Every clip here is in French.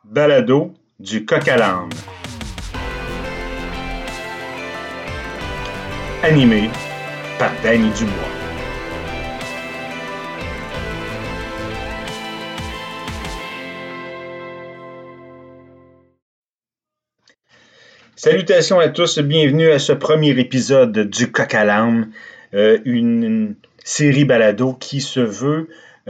Balado du coq à l'âne. Animé par Danny Dubois. Salutations à tous, bienvenue à ce premier épisode du coq à l'âne, une série balado qui se veut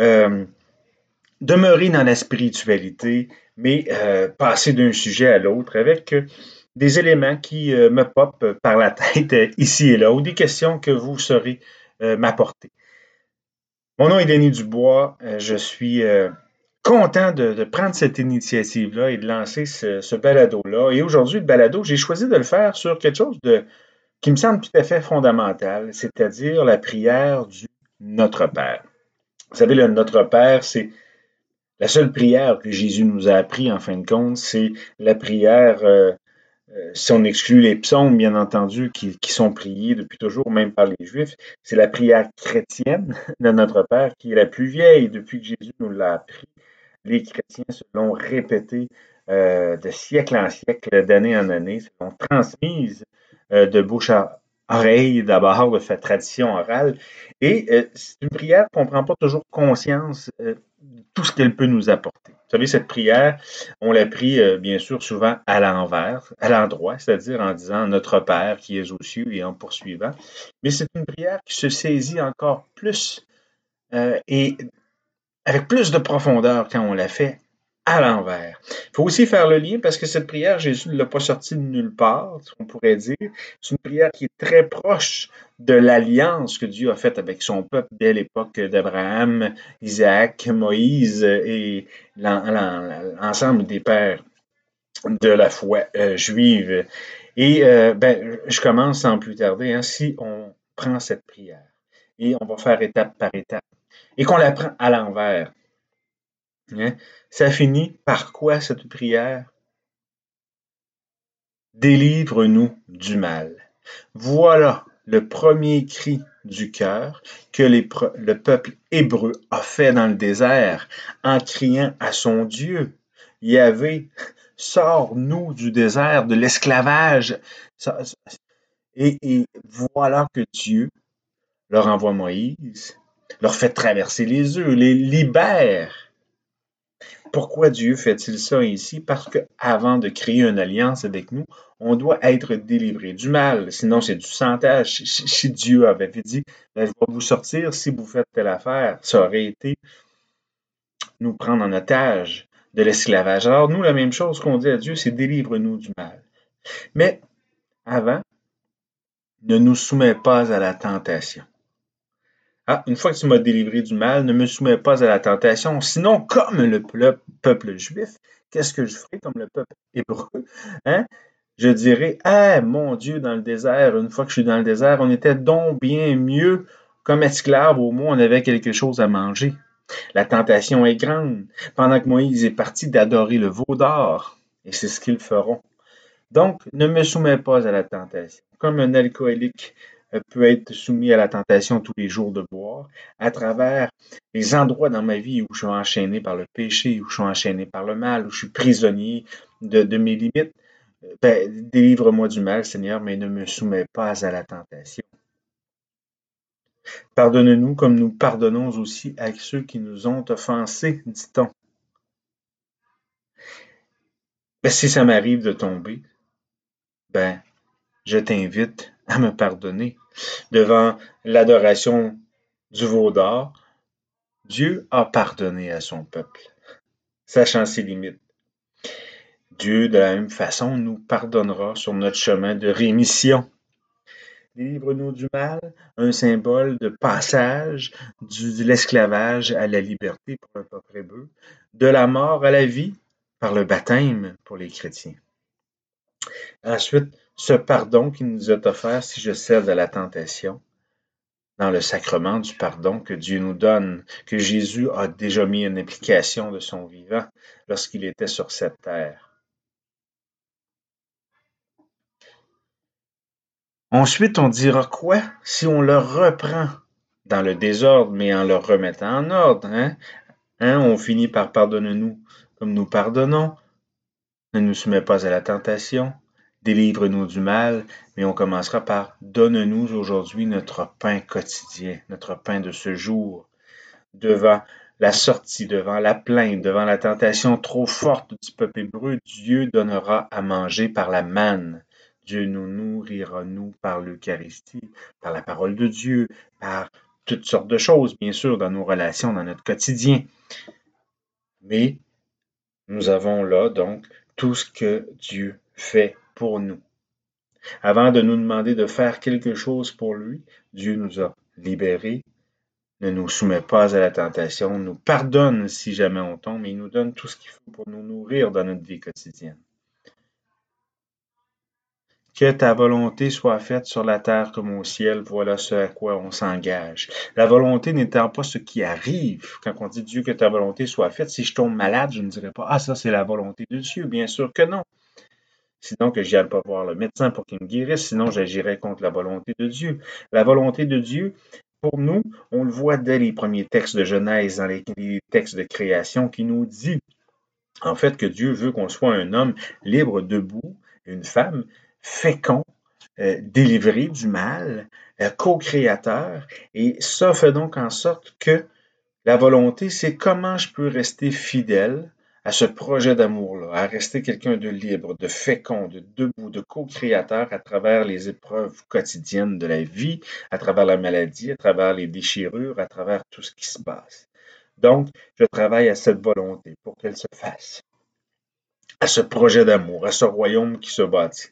demeurer dans la spiritualité, mais passer d'un sujet à l'autre avec des éléments qui me popent par la tête ici et là, ou des questions que vous saurez m'apporter. Mon nom est Danny Dubois, je suis content de prendre cette initiative-là et de lancer ce balado-là. Et aujourd'hui, le balado, j'ai choisi de le faire sur quelque chose qui me semble tout à fait fondamental, c'est-à-dire la prière du Notre Père. Vous savez, le Notre Père, c'est la seule prière que Jésus nous a appris, en fin de compte, c'est la prière, si on exclut les psaumes, bien entendu, qui sont priés depuis toujours, même par les Juifs, c'est la prière chrétienne de Notre Père qui est la plus vieille depuis que Jésus nous l'a appris. Les chrétiens se l'ont répété de siècle en siècle, d'année en année, se l'ont transmise de bouche à oreille d'abord, de sa tradition orale. Et c'est une prière qu'on ne prend pas toujours conscience de tout ce qu'elle peut nous apporter. Vous savez, cette prière, on l'a pris bien sûr souvent à l'envers, à l'endroit, c'est-à-dire en disant Notre Père qui es aux cieux et en poursuivant. Mais c'est une prière qui se saisit encore plus et avec plus de profondeur quand on la fait à l'envers. Il faut aussi faire le lien parce que cette prière, Jésus ne l'a pas sortie de nulle part, on pourrait dire. C'est une prière qui est très proche de l'alliance que Dieu a faite avec son peuple dès l'époque d'Abraham, Isaac, Moïse et l'ensemble des pères de la foi juive. Et je commence sans plus tarder. Si on prend cette prière et on va faire étape par étape et qu'on la prend à l'envers, ça finit par quoi cette prière? Délivre-nous du mal. Voilà le premier cri du cœur que le peuple hébreu a fait dans le désert en criant à son Dieu. Yahvé, sors-nous du désert, de l'esclavage. Et voilà que Dieu leur envoie Moïse, leur fait traverser les eaux, les libère. Pourquoi Dieu fait-il ça ici? Parce qu'avant de créer une alliance avec nous, on doit être délivré du mal. Sinon, c'est du chantage. Si Dieu avait dit, je vais vous sortir si vous faites telle affaire, ça aurait été nous prendre en otage de l'esclavage. Alors, nous, la même chose qu'on dit à Dieu, c'est délivre-nous du mal. Mais avant, ne nous soumets pas à la tentation. Une fois que tu m'as délivré du mal, ne me soumets pas à la tentation. Sinon, comme le peuple juif, qu'est-ce que je ferai comme le peuple hébreu? Je dirais, mon Dieu, dans le désert, une fois que je suis dans le désert, on était donc bien mieux comme esclaves, au moins on avait quelque chose à manger. La tentation est grande. Pendant que Moïse est parti d'adorer le veau d'or, et c'est ce qu'ils feront. Donc, ne me soumets pas à la tentation. Comme un alcoolique peut être soumis à la tentation tous les jours de boire, à travers les endroits dans ma vie où je suis enchaîné par le péché, où je suis enchaîné par le mal, où je suis prisonnier de mes limites, délivre-moi du mal, Seigneur, mais ne me soumets pas à la tentation. Pardonne-nous comme nous pardonnons aussi à ceux qui nous ont offensés, dit-on. Si ça m'arrive de tomber, je t'invite à me pardonner. Devant l'adoration du veau d'or, Dieu a pardonné à son peuple, sachant ses limites. Dieu, de la même façon, nous pardonnera sur notre chemin de rémission. Délivre-nous du mal, un symbole de passage de l'esclavage à la liberté pour un peuple hébreu, de la mort à la vie par le baptême pour les chrétiens. Ensuite, ce pardon qui nous est offert si je cède à la tentation, dans le sacrement du pardon que Dieu nous donne, que Jésus a déjà mis en application de son vivant lorsqu'il était sur cette terre. Ensuite, on dira quoi si on le reprend dans le désordre, mais en le remettant en ordre? On finit par pardonne-nous comme nous pardonnons. Ne nous soumets pas à la tentation, délivre-nous du mal, mais on commencera par donne-nous aujourd'hui notre pain quotidien, notre pain de ce jour. Devant la sortie, devant la plainte, devant la tentation trop forte du peuple hébreu, Dieu donnera à manger par la manne. Dieu nous nourrira, nous, par l'Eucharistie, par la parole de Dieu, par toutes sortes de choses, bien sûr, dans nos relations, dans notre quotidien. Mais nous avons là, donc, tout ce que Dieu fait pour nous. Avant de nous demander de faire quelque chose pour lui, Dieu nous a libérés, ne nous soumet pas à la tentation, nous pardonne si jamais on tombe, et il nous donne tout ce qu'il faut pour nous nourrir dans notre vie quotidienne. Que ta volonté soit faite sur la terre comme au ciel, voilà ce à quoi on s'engage. La volonté n'étant pas ce qui arrive. Quand on dit Dieu, que ta volonté soit faite, si je tombe malade, je ne dirais pas, ah, ça c'est la volonté de Dieu. Bien sûr que non. Sinon que j'y aille pas voir le médecin pour qu'il me guérisse, sinon j'agirais contre la volonté de Dieu. La volonté de Dieu, pour nous, on le voit dès les premiers textes de Genèse, dans les textes de création, qui nous dit, en fait, que Dieu veut qu'on soit un homme libre, debout, une femme fécond, délivré du mal, co-créateur, et ça fait donc en sorte que la volonté, c'est comment je peux rester fidèle à ce projet d'amour-là, à rester quelqu'un de libre, de fécond, de debout, de co-créateur à travers les épreuves quotidiennes de la vie, à travers la maladie, à travers les déchirures, à travers tout ce qui se passe. Donc, je travaille à cette volonté pour qu'elle se fasse, à ce projet d'amour, à ce royaume qui se bâtit.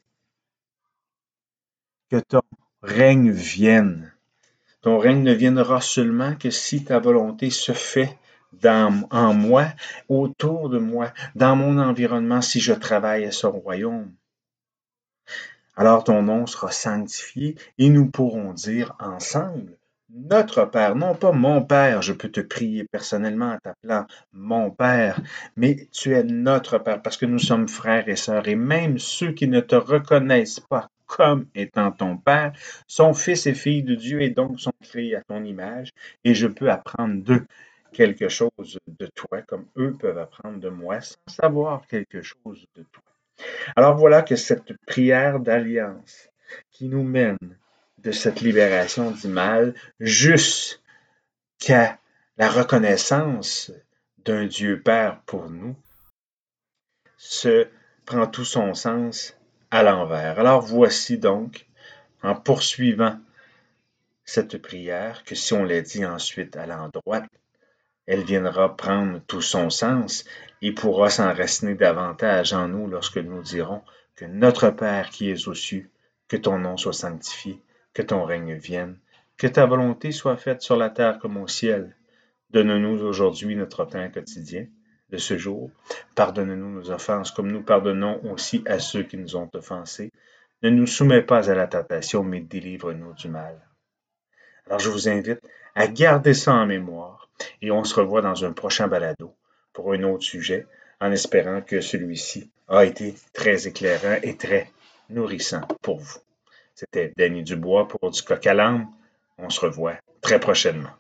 Que ton règne vienne. Ton règne ne viendra seulement que si ta volonté se fait en moi, autour de moi, dans mon environnement, si je travaille à son royaume. Alors ton nom sera sanctifié et nous pourrons dire ensemble, notre Père, non pas mon Père, je peux te prier personnellement en t'appelant mon Père, mais tu es notre Père parce que nous sommes frères et sœurs et même ceux qui ne te reconnaissent pas comme étant ton Père sont fils et filles de Dieu et donc sont créés à ton image et je peux apprendre d'eux quelque chose de toi comme eux peuvent apprendre de moi sans savoir quelque chose de toi. Alors voilà que cette prière d'alliance qui nous mène de cette libération du mal jusqu'à la reconnaissance d'un Dieu Père pour nous se prend tout son sens à l'envers. Alors voici donc, en poursuivant cette prière, que si on la dit ensuite à l'endroit, elle viendra prendre tout son sens et pourra s'enraciner davantage en nous lorsque nous dirons que notre Père qui es aux cieux, que ton nom soit sanctifié, que ton règne vienne, que ta volonté soit faite sur la terre comme au ciel. Donne-nous aujourd'hui notre pain quotidien de ce jour. Pardonne-nous nos offenses comme nous pardonnons aussi à ceux qui nous ont offensés. Ne nous soumets pas à la tentation, mais délivre-nous du mal. Alors, je vous invite à garder ça en mémoire et on se revoit dans un prochain balado pour un autre sujet en espérant que celui-ci a été très éclairant et très nourrissant pour vous. C'était Danny Dubois pour Du Coq à l'âne. On se revoit très prochainement.